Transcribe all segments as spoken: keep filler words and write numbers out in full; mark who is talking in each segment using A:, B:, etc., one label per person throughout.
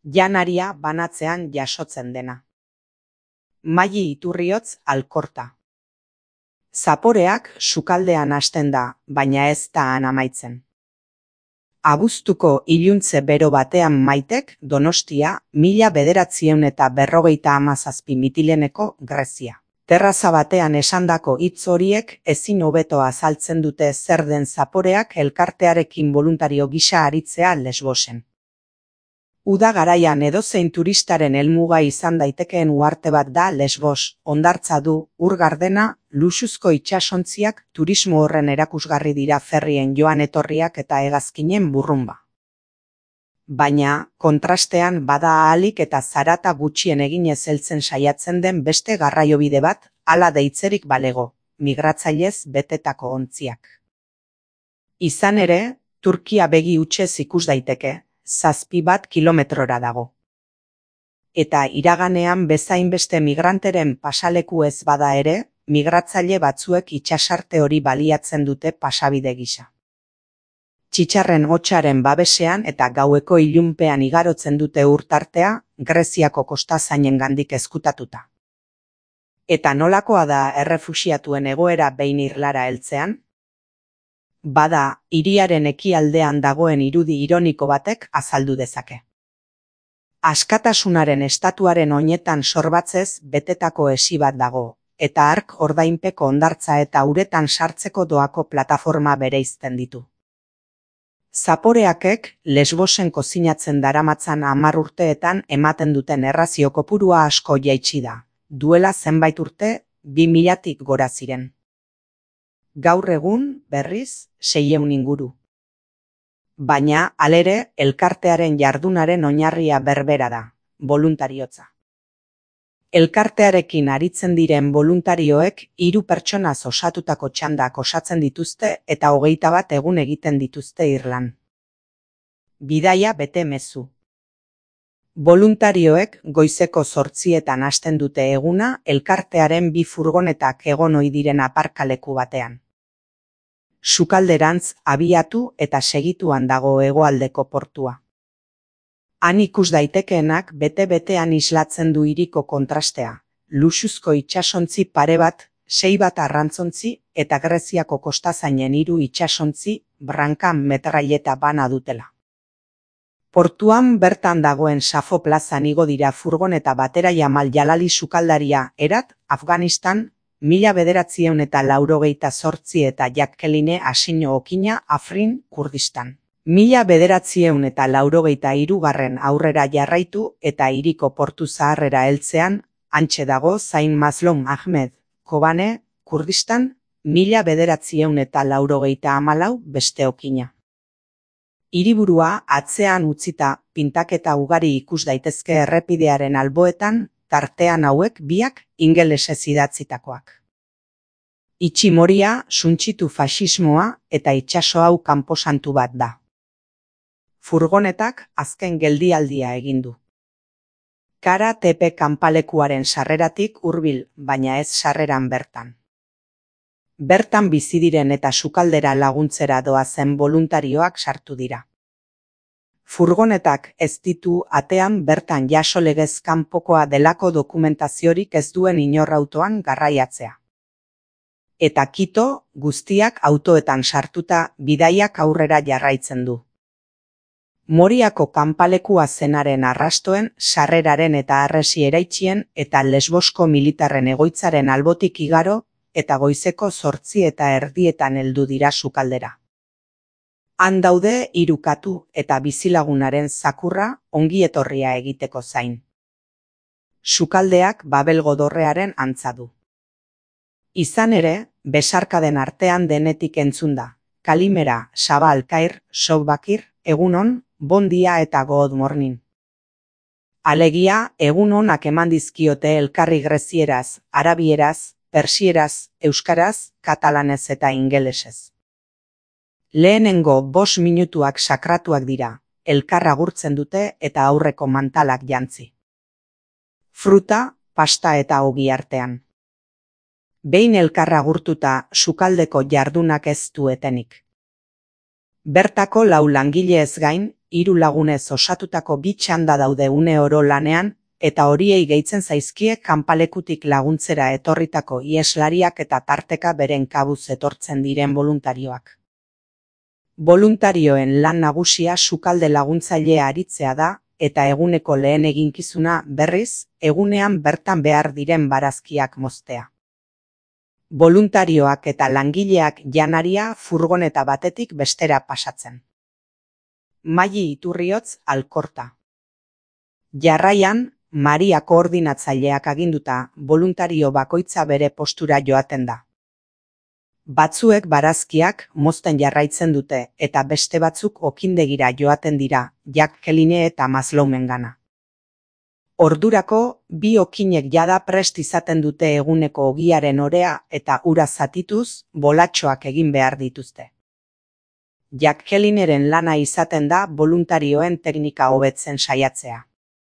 A: Janaria banatzean jasotzen dena. Maili Iturriotz Alkorta. Zaporeak sukaldean hasten da, baina ez da han amaitzen. Abuztuko iluntze bero batean Maitek Donostia mila bederatziehun eta berrogeita hamazazpi mitileneko Grezia. Terraza batean esandako hitz horiek ezin hobeto azaltzen dute zer den zaporeak elkartearekin boluntario gisa aritzea Lesbosen. Uda garaian edozein turistaren helmuga izan daitekeen uharte bat da Lesbos, hondartza du, ur gardena, luxuzko itsasontziak turismo horren erakusgarri dira ferrien joan etorriak eta hegazkinen burrunba. Baina, kontrastean bada ahalik eta zarata gutxien eginez heltzen saiatzen den beste garraiobide bat, hala deitzerik balego, migratzailez betetako ontziak. Izan ere, Turkia begi hutsez ikus daiteke, zazpi bat kilometrora dago. Eta iraganean bezainbeste migranteren pasaleku ez bada ere, migratzaile batzuek itsasarte hori baliatzen dute pasabide gisa. Txitxarren hotsaren babesean eta gaueko ilunpean igarotzen dute urtartea, Greziako kostazainengandik ezkutatuta. Eta nolakoa da errefuxiatuen egoera behin irlara heltzean? Bada, hiriaren ekialdean dagoen irudi ironiko batek azaldu dezake. Askatasunaren estatuaren oinetan sorbatzez betetako esi bat dago, eta hark ordainpeko hondartza eta uretan sartzeko doako plataforma bereizten ditu. Zaporeakek Lesbosen kozinatzen daramatzan hamar urteetan ematen duten errazio kopurua asko jaitsi da, duela zenbait urte bi milatik gora ziren. Gaur egun, berriz, seiehun inguru. Baina, halere, elkartearen jardunaren oinarria berbera da, boluntariotza. Elkartearekin aritzen diren boluntarioek hiru pertsonaz osatutako txandak osatzen dituzte eta hogeita bat egun egiten dituzte irlan. Bidaia bete mezu. Boluntarioek goizeko zortzietan hasten dute eguna elkartearen bi furgonetak egon ohi diren aparkaleku batean. Sukalderantz abiatu eta segituan dago hegoaldeko portua. Han ikus daitekeenak bete-betean islatzen du hiriko kontrastea, luxuzko itsasontzi pare bat, sei bat arrantzontzi eta Greziako kostazainen hiru itsasontzi brankan metraileta bana dutela. Portuan bertan dagoen Safo plazan igo dira furgoneta batera Jamal Jalali sukaldaria, Erat, Afganistan, mila bederatziehun eta laurogeita zortzi eta Jacqueline Asino Okina, Afrin, Kurdistan. Mila bederatziehun eta laurogeita hirugarren aurrera jarraitu eta hiriko portu zaharrera heltzean, hantxe dago Zain Mazloum Ahmed, Kobane, Kurdistan, mila bederatziehun eta laurogeita hamalau beste okina. Hiriburua atzean utzita pintaketa ugari ikus daitezke errepidearen alboetan, tartean hauek biak ingelesez idatzitakoak. Itximoria, suntsitu faxismoa eta itsaso hau kanposantu bat da. Furgonetak azken geldialdia egin du. Kara tepe kanpalekuaren sarreratik hurbil, baina ez sarreran bertan. Bertan bizi diren eta sukaldera laguntzera doazen boluntarioak sartu dira. Furgonetak ez ditu atean bertan jaso legez kanpokoa delako dokumentaziorik ez duen inor autoan garraiatzea. Eta kito, guztiak autoetan sartuta bidaiak aurrera jarraitzen du. Moriako kanpalekua zenaren arrastoen, sarreraren eta harresi eraitsien eta Lesbosko militarren egoitzaren albotik igaro eta goizeko zortzi eta erdietan heldu dira sukaldera. Han daude hiru katu eta bizilagunaren zakurra ongi etorria egiteko zain. Sukaldeak Babelgo dorrearen antza du. Izan ere, besarkaden artean denetik entzun da. Kalimera, Saba Alkair, Sobakir, egunon, bon dia eta good morning. Alegia, egun onak eman dizkiote elkarri grezieraz, arabieraz, persieraz, euskaraz, katalanez eta ingelesez. Lehenengo bost minutuak sakratuak dira, elkar agurtzen dute eta aurreko mantalak jantzi. Fruta, pasta eta ogi artean. Behin elkar agurtuta sukaldeko jardunak ez du etenik. Bertako lau langilez gain, hiru lagunez osatutako bi txanda daude une oro lanean, eta horiei gehitzen zaizkie kanpalekutik laguntzera etorritako ieslariak eta tarteka beren kabuz etortzen diren boluntarioak. Boluntarioen lan nagusia sukalde laguntzailea aritzea da, eta eguneko lehen eginkizuna berriz, egunean bertan behar diren barazkiak moztea. Boluntarioak eta langileak janaria furgoneta batetik bestera pasatzen. Maiyi Iturriotz, Alkorta. Jarraian, Maria koordinatzaileak aginduta, boluntario bakoitza bere postura joaten da. Batzuek barazkiak mozten jarraitzen dute eta beste batzuk okindegira joaten dira, Jacqueline eta Masloumengana. Ordurako, bi okinek jada prest izaten dute eguneko ogiaren orea eta ura zatituz, bolatxoak egin behar dituzte. Jacquelineren lana izaten da boluntarioen teknika hobetzen saiatzea.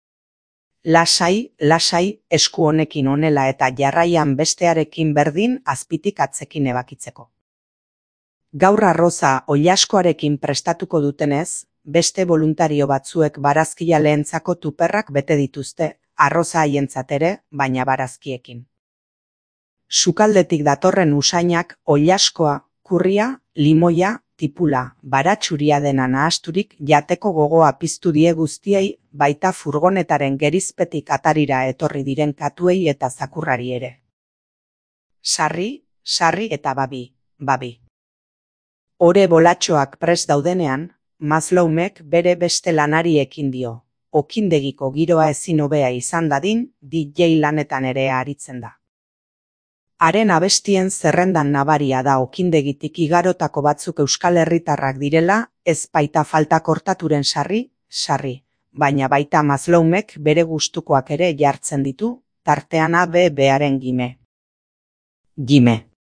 A: Lasai, lasai, esku honekin honela eta jarraian bestearekin berdin azpitik atzekin ebakitzeko. Gaur arroza oilaskoarekin prestatuko dutenez, beste voluntario batzuek barazkia lehentzako tuperrak bete dituzte, arroza haientzat ere, baina barazkiekin. Sukaldetik datorren usainak oilaskoa, kurria, limoia, tipula, baratxuria dena nahasturik jateko gogoa piztu die guztiei, baita furgonetaren gerizpetik atarira etorri diren katuei eta zakurrari ere. Sarri, sarri eta babi, babi. Ore bolatxoak prest daudenean, Masloumek bere beste lanari ekin dio. Okindegiko giroa ezin hobea izan dadin, D J lanetan ere aritzen da. Haren abestien zerrendan nabaria da okindegitik igarotako batzuk euskal herritarrak direla, ez baita falta kortaturen sarri, sarri, baina baita Masloumek bere gustukoak ere jartzen ditu, tartean A B B-aren gime. Gime.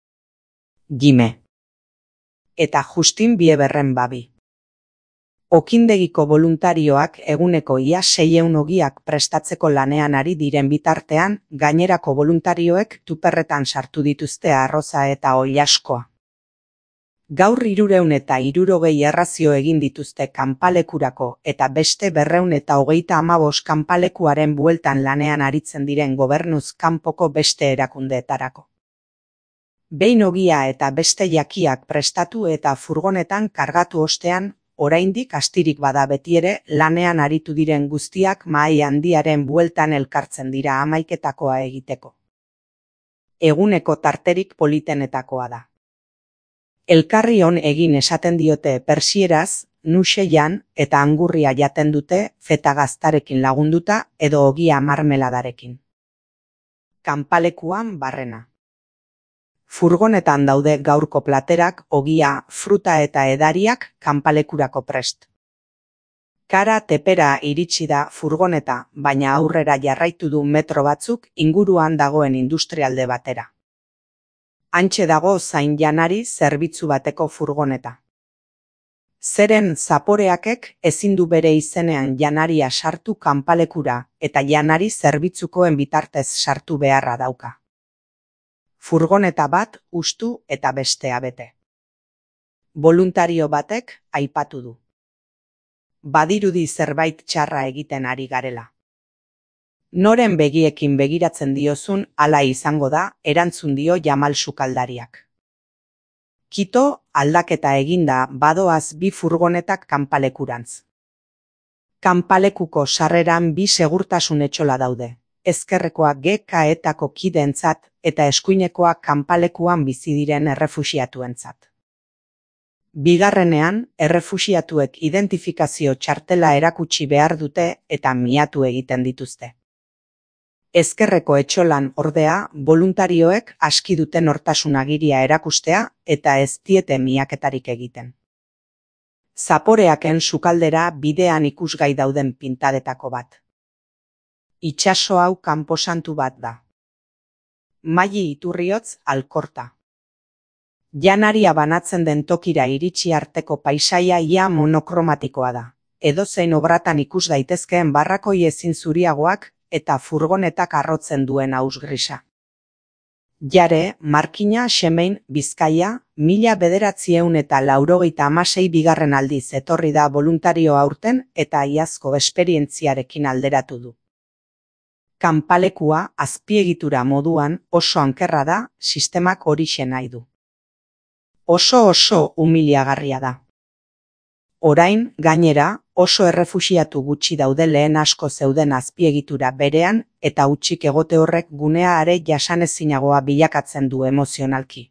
A: Gime. Eta Justin Bieberren babi. Okindegiko voluntarioak eguneko ia seiehun ogiak prestatzeko lanean ari diren bitartean, gainerako voluntarioek tuperretan sartu dituzte arroza eta oilaskoa. Gaur hirurehun eta hirurogei errazio egin dituzte kanpalekurako eta beste berrehun eta hogeita hamabost kanpalekuaren bueltan lanean aritzen diren gobernuz kanpoko beste erakundeetarako. Behin ogia eta beste jakiak prestatu eta furgonetan kargatu ostean, oraindik astirik bada betiere lanean aritu diren guztiak mahai handiaren bueltan elkartzen dira hamaiketakoa egiteko. Eguneko tarterik politenetakoa da. Elkarri on egin esaten diote persieraz, nuxeian eta angurria jaten dute feta gaztarekin lagunduta edo ogia marmeladarekin. Kanpalekuan barrena. Furgonetan daude gaurko platerak, ogia, fruta eta edariak kanpalekurako prest. Kara tepera iritsi da furgoneta, baina aurrera jarraitu du metro batzuk inguruan dagoen industrialde batera. Hantxe dago zain janari zerbitzu bateko furgoneta. Zeren zaporeakek ezin du bere izenean janaria sartu kanpalekura eta janari zerbitzukoen bitartez sartu beharra dauka. Furgoneta bat hustu eta bestea bete. Voluntario batek aipatu du. Badirudi zerbait txarra egiten ari garela. Noren begiekin begiratzen diozun hala izango da, erantzun dio Jamal sukaldariak. Kito aldaketa eginda badoaz bi furgonetak kanpalekurantz. Kanpalekuko sarreran bi segurtasun etxola daude. Ezkerrekoa G K E-tako kideentzat eta eskuinekoa kanpalekuan bizi diren errefuxiatuentzat. Bigarrenean, errefuxiatuek identifikazio txartela erakutsi behar dute eta miatu egiten dituzte. Ezkerreko etxolan ordea, voluntarioek aski duten nortasun agiria erakustea eta ez diete miaketarik egiten. Zaporeaken sukaldera bidean ikusgai dauden pintadetako bat. Itxaso hau kanposantu bat da. Maiyi Iturriotz, Alkorta. Janaria banatzen den tokira iritsi arteko paisaia ia monokromatikoa da. Edozein obratan ikus daitezkeen barrakoi ezin zuriagoak eta furgonetak arrotzen duen haus grisa. Jare, Markina Xemein Bizkaia, mila bederatzieun eta laurogeita hamasei bigarren aldiz etorri da voluntario aurten eta iazko esperientziarekin alderatu du. Kanpalekua azpiegitura moduan oso ankerra da, sistemak horixe nahi du. Oso oso humiliagarria da. Orain, gainera, oso errefuxiatu gutxi daude lehen asko zeuden azpiegitura berean eta hutsik egote horrek gunea are jasanezinagoa bilakatzen du emozionalki.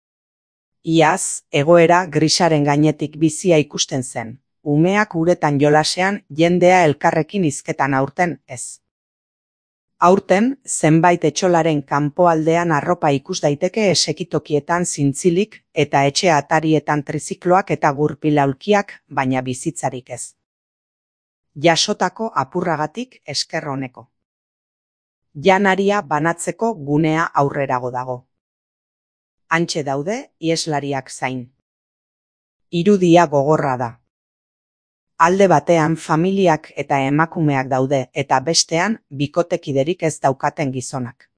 A: Iaz, egoera grisaren gainetik bizia ikusten zen, umeak uretan jolasean jendea elkarrekin hizketan aurten ez. Aurten, zenbait etxolaren kanpoaldean arropa ikus daiteke esekitokietan zintzilik eta etxe atarietan trizikloak eta gurpilaulkiak, baina bizitzarik ez. Jasotako apurragatik esker honeko. Janaria banatzeko gunea aurrerago dago. Hantxe daude iheslariak zain. Irudia gogorra da. Alde batean familiak eta emakumeak daude eta bestean bikotekiderik ez daukaten gizonak.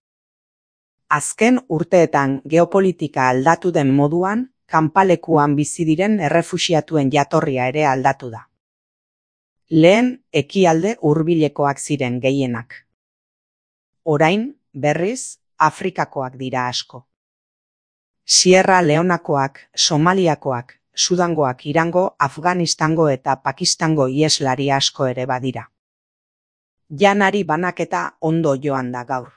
A: Azken urteetan geopolitika aldatu den moduan, kanpalekuan bizi diren errefuxiatuen jatorria ere aldatu da. Lehen, ekialde hurbilekoak ziren gehienak. Orain, berriz, Afrikakoak dira asko. Sierra Leonakoak, Somaliakoak, Sudangoak, Irango, Afganistango eta Pakistango iheslari asko ere badira. Janari banaketa ondo joan da gaur.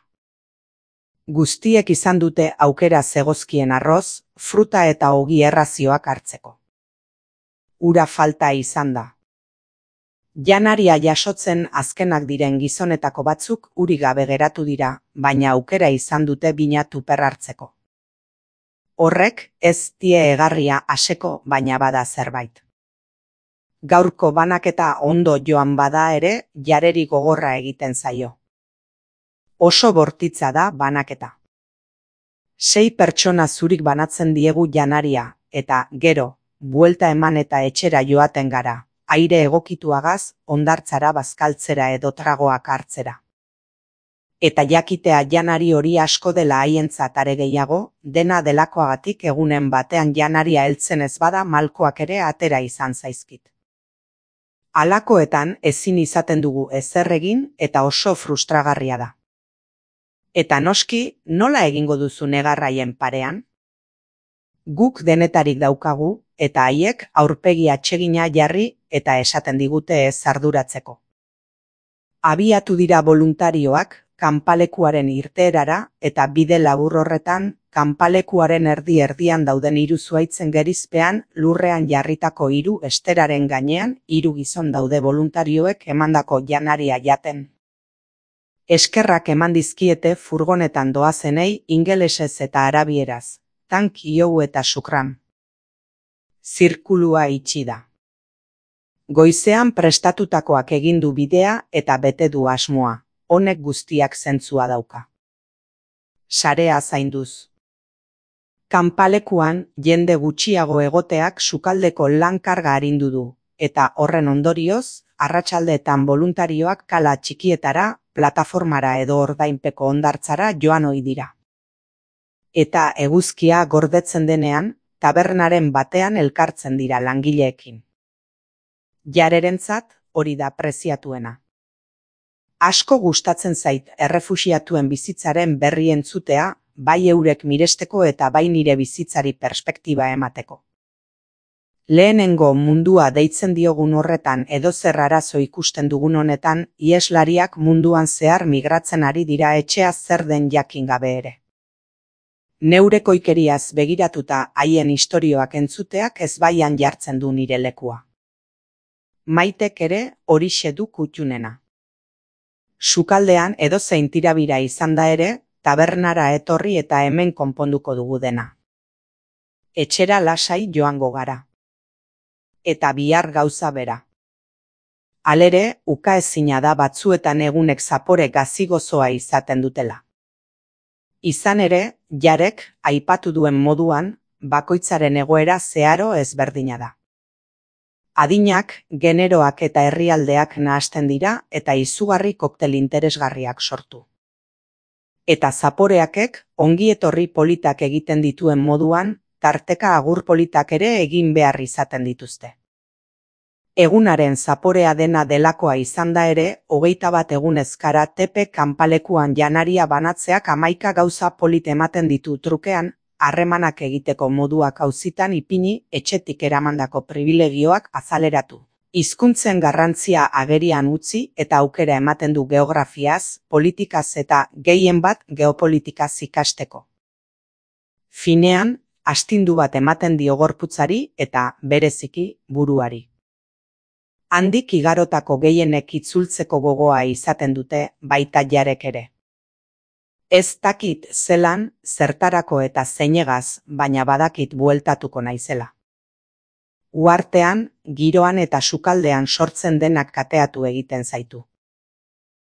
A: Guztiek izan dute aukera zegozkien arroz, fruta eta ogi errazioak hartzeko. Ura falta izan da. Janaria jasotzen azkenak diren gizonetako batzuk uri gabe geratu dira, baina aukera izan dute bina tuper hartzeko. Horrek ez die egarria aseko, baina bada zerbait. Gaurko banaketa ondo joan bada ere, jareri gogorra egiten zaio. Oso bortitza da banaketa. Sei pertsona zurik banatzen diegu janaria, eta gero, buelta eman eta etxera joaten gara, aire egokituagaz, hondartzara bazkaltzera edo tragoak hartzera. Eta jakitea janari hori asko dela haientzat are gehiago, dena delakoagatik egunen batean janaria heltzen ez bada malkoak ere atera izan zaizkit. Halakoetan ezin izaten dugu ezer egin eta oso frustragarria da. Eta noski, nola egingo duzu negarraien parean? Guk denetarik daukagu eta haiek aurpegi atsegina jarri eta esaten digute ez arduratzeko. Abiatu dira voluntarioak, kanpalekuaren irteerara eta bide labur horretan, kanpalekuaren erdi-erdian dauden hiru zuhaitzen gerizpean lurrean jarritako hiru esteraren gainean hiru gizon daude voluntarioek emandako janaria jaten. Eskerrak eman dizkiete furgonetan doazenei ingelesez eta arabieraz, thank you eta shukran. Zirkulua itxi da. Goizean prestatutakoak egin du bidea eta bete du asmoa. Honek guztiak zentzua dauka. Sarea zainduz. Kanpalekuan jende gutxiago egoteak sukaldeko lan karga arindu du, eta horren ondorioz, arratsaldeetan voluntarioak kala txikietara, plataformara edo ordainpeko hondartzara joan ohi dira. Eta eguzkia gordetzen denean, tabernaren batean elkartzen dira langileekin. Jarerentzat hori da preziatuena. Asko gustatzen zait errefuxiatuen bizitzaren berri entzutea, bai eurek miresteko eta bai nire bizitzari perspektiba emateko. Lehenengo mundua deitzen diogun horretan edozer arazo ikusten dugun honetan, iheslariak munduan zehar migratzen ari dira etxea zer den jakin gabe ere. Neure koikeriaz begiratuta haien istorioak entzuteak ezbaian jartzen du nire lekua. Maitek ere horixe du kuttunena. Sukaldean edozein tirabira izan da ere, tabernara etorri eta hemen konponduko dugu dena. Etxera lasai joango gara. Eta bihar gauza bera. Halere, ukaezina da batzuetan egunek zapore gazigozoa izaten dutela. Izan ere, jarek, aipatu duen moduan, bakoitzaren egoera zeharo ezberdina da. Adinak, generoak eta herrialdeak nahasten dira eta izugarri koktel interesgarriak sortu. Eta zaporeakek ongietorri politak egiten dituen moduan, tarteka agur politak ere egin behar izaten dituzte. Egunaren zaporea dena delakoa izan da ere, hogeita bat egunez kara tepe kanpalekuan janaria banatzeak hamaika gauza polit ematen ditu trukean, harremanak egiteko moduak auzitan ipini etxetik eramandako pribilegioak azaleratu. Hizkuntzen garrantzia agerian utzi eta aukera ematen du geografiaz, politikaz eta gehien bat geopolitikaz ikasteko. Finean, astindu bat ematen dio gorputzari eta bereziki buruari. Handik igarotako gehienek itzultzeko gogoa izaten dute baita jarek ere. Ez dakit zelan, zertarako eta zeinegaz, baina badakit bueltatuko naizela. Uhartean, giroan eta sukaldean sortzen denak kateatu egiten zaitu.